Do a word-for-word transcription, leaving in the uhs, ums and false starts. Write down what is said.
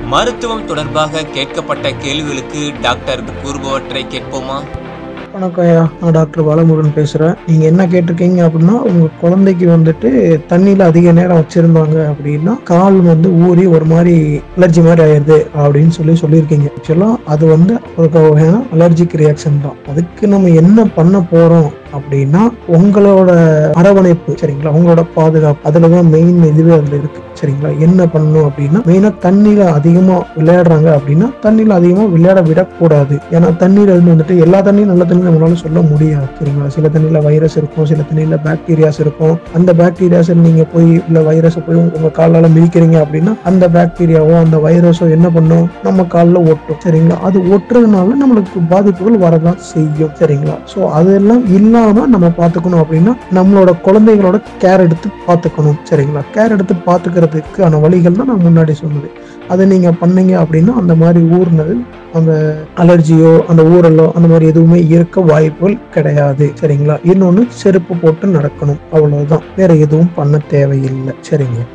மருத்துவம் தொடர்பாக கேட்கப்பட்ட கேள்விகளுக்கு டாக்டர் கூறுபவற்றை கேட்போமா? வணக்கம் ஐயா, நான் டாக்டர் பாலமுருகன் பேசுகிறேன். நீங்கள் என்ன கேட்டிருக்கீங்க அப்படின்னா, உங்கள் குழந்தைக்கு வந்துட்டு தண்ணியில் அதிக நேரம் வச்சுருந்தாங்க அப்படின்னா கால் வந்து ஊறி ஒரு மாதிரி அலர்ஜி மாதிரி ஆயிடுது அப்படின்னு சொல்லி சொல்லியிருக்கீங்க. ஆக்சுவலாக அது வந்து ஒரு வகையான அலர்ஜிக் ரியாக்ஷன் தான். அதுக்கு நம்ம என்ன பண்ண போகிறோம் அப்படின்னா, உங்களோட அரவணைப்பு சரிங்களா, உங்களோட பாதுகாப்பு அதில் தான் மெயின் இதுவே அதில் இருக்குது சரிங்களா. என்ன பண்ணணும் அப்படின்னா, மெயினாக தண்ணியில் அதிகமாக விளையாடுறாங்க அப்படின்னா தண்ணியில் அதிகமாக விளையாட விடக்கூடாது. ஏன்னா தண்ணீர் வந்து வந்துட்டு எல்லா தண்ணியும் நல்ல தண்ணி நம்மளால சொல்ல முடியாது சரிங்களா. சில தண்ணியில் வைரஸ் இருக்கும், சில தண்ணியில் பாக்டீரியாஸ் இருக்கும். அந்த பாக்டீரியாஸ் நீங்கள் போய் இல்லை வைரஸை போய் உங்கள் காலால் மிதிக்கிறீங்க அப்படின்னா அந்த பாக்டீரியாவோ அந்த வைரஸோ என்ன பண்ணும், நம்ம காலில் ஒட்டும் சரிங்களா. அது ஒட்டுறதுனால நம்மளுக்கு பாதிப்புகள் வரதான் செய்யும் சரிங்களா. ஸோ அதெல்லாம் இல்லாம நம்ம பார்த்துக்கணும் அப்படின்னா நம்மளோட குழந்தைகளோட கேர் எடுத்து பார்த்துக்கணும் சரிங்களா. கேர் எடுத்து பார்த்துக்கிறதுக்கான வழிகள் தான் நான் முன்னாடி சொன்னது. அதை நீங்க பண்ணீங்க அப்படின்னா அந்த மாதிரி ஊர்னது அந்த அலர்ஜியோ அந்த ஊரலோ அந்த மாதிரி எதுவுமே இருக்க வாய்ப்புகள் கிடையாது சரிங்களா. இன்னொன்னு செருப்பு போட்டு நடக்கணும், அவ்வளவுதான். வேற எதுவும் பண்ண தேவையில்லை சரிங்களா.